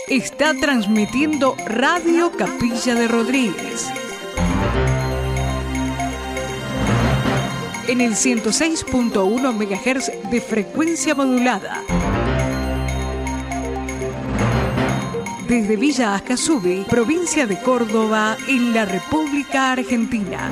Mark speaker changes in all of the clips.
Speaker 1: Está transmitiendo Radio Capilla de Rodríguez. En el 106.1 MHz de frecuencia modulada. Desde Villa Ascasubi, provincia de Córdoba, en la República Argentina.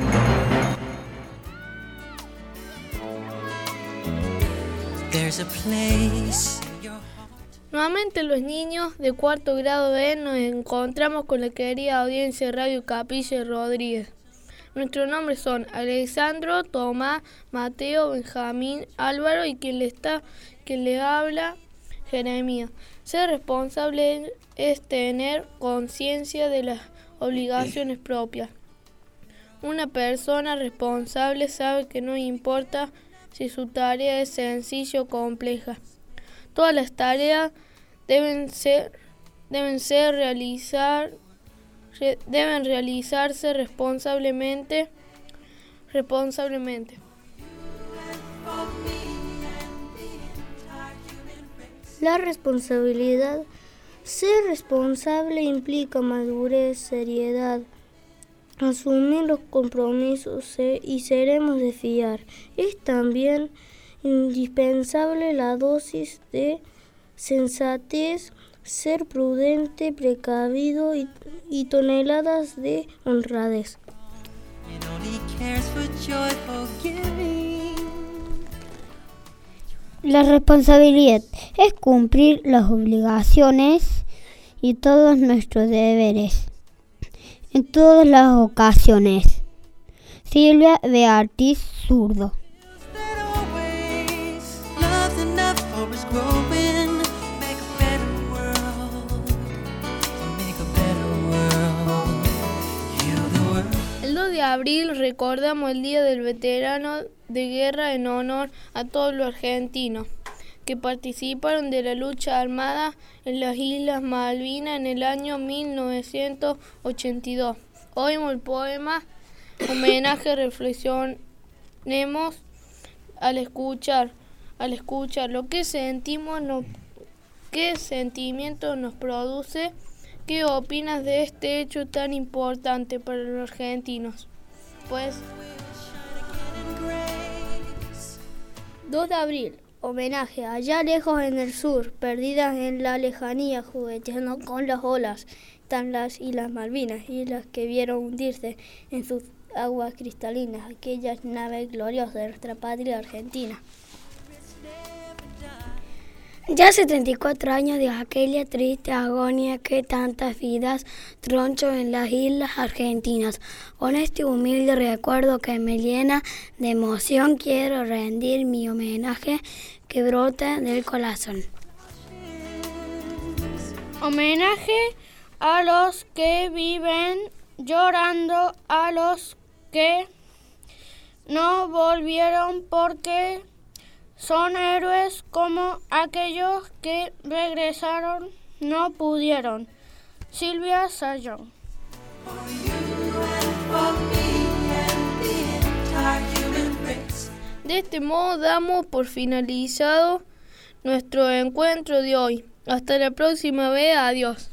Speaker 2: Nuevamente los niños de cuarto grado B nos encontramos con la querida audiencia de Radio Capilla de Rodríguez. Nuestros nombres son Alexandro, Tomás, Mateo, Benjamín, Álvaro y quien le habla, Jeremías. Ser responsable es tener conciencia de las obligaciones propias. Una persona responsable sabe que no importa si su tarea es sencilla o compleja. Todas las tareas deben realizarse responsablemente.
Speaker 3: La responsabilidad. Ser responsable implica madurez, seriedad, asumir los compromisos y seremos de fiar. Es también indispensable la dosis de sensatez, ser prudente, precavido y toneladas de honradez.
Speaker 4: La responsabilidad es cumplir las obligaciones y todos nuestros deberes en todas las ocasiones. Silvia Beatriz Zurdo.
Speaker 2: El 2 de abril recordamos el Día del Veterano de Guerra en honor a todos los argentinos que participaron de la lucha armada en las Islas Malvinas en el año 1982. Oímos el poema Homenaje, reflexionemos al escuchar lo que sentimos, qué sentimiento nos produce. ¿Qué opinas de este hecho tan importante para los argentinos? Pues
Speaker 3: 2 de abril, homenaje allá lejos en el sur, perdidas en la lejanía, jugueteando con las olas, están las Islas Malvinas, islas que vieron hundirse en sus aguas cristalinas, aquellas naves gloriosas de nuestra patria argentina. Ya hace 34 años de aquella triste agonía que tantas vidas tronchó en las islas argentinas. Con este humilde recuerdo que me llena de emoción, quiero rendir mi homenaje que brota del corazón.
Speaker 2: Homenaje a los que viven llorando, a los que no volvieron porque son héroes como aquellos que regresaron, no pudieron. Silvia Sayón. De este modo damos por finalizado nuestro encuentro de hoy. Hasta la próxima vez, adiós.